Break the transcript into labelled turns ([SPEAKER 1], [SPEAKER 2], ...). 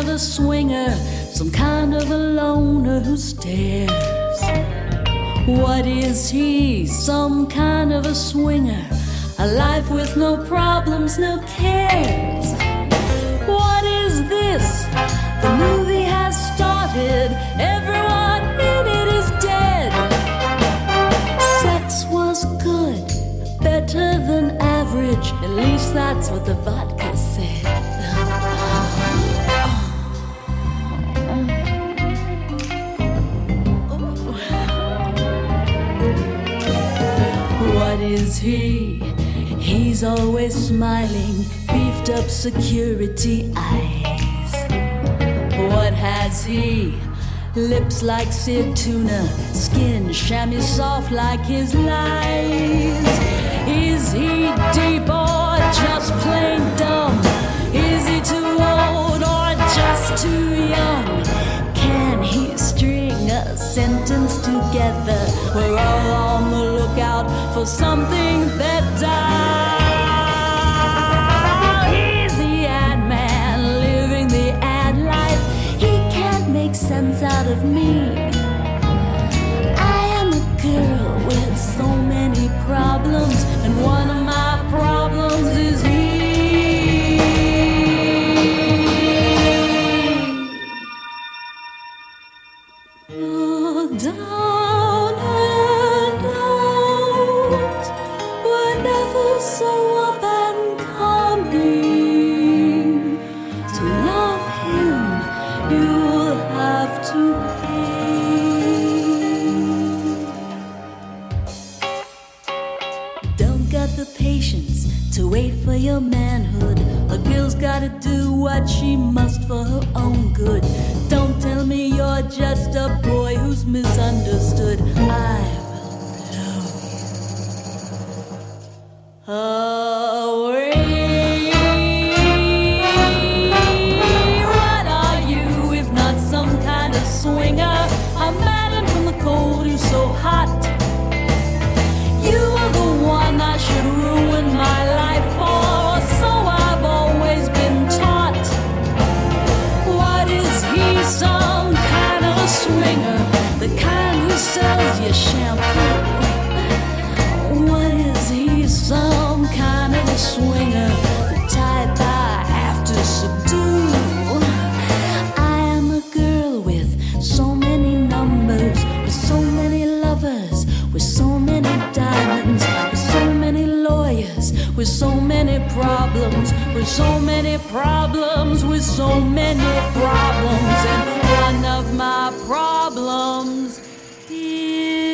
[SPEAKER 1] of a swinger, some kind of a loner who stares. What is he? Some kind of a swinger, a life with no problems, no cares. What is this? The movie has started, everyone in it is dead. Sex was good, better than average, at least that's what the vodka said. What is he? He's always smiling, beefed up security eyes. What has he? Lips like seared tuna, skin chamois soft like his lies. Is he deep or just plain dumb? Is he too old or just too young? Can he string a sentence together? We're all on the lookout for something better. He's the ad man living the ad life. He can't make sense out of me. I am a girl with so many problems, and one of my problems is he. Look down and out, we're never so up and coming. To love him, you'll have to pay. Don't got the patience to wait for your manhood. A girl's gotta do what she must for her own good. Don't tell me you're just a boy who's misunderstood. I will blow you away. What are you if not some kind of swinger? A madam from the cold who's so hot. You are the one I should ruin my life for, so I've always been taught. What is he? Some kind of a swinger, the kind who sells you shampoo. What is he? Some kind of a swinger, the type I have to subdue. I am a girl with so many numbers, with so many lovers, with so many diamonds, with so many lawyers, with so many problems, with so many problems, with so many problems. And one of my problems is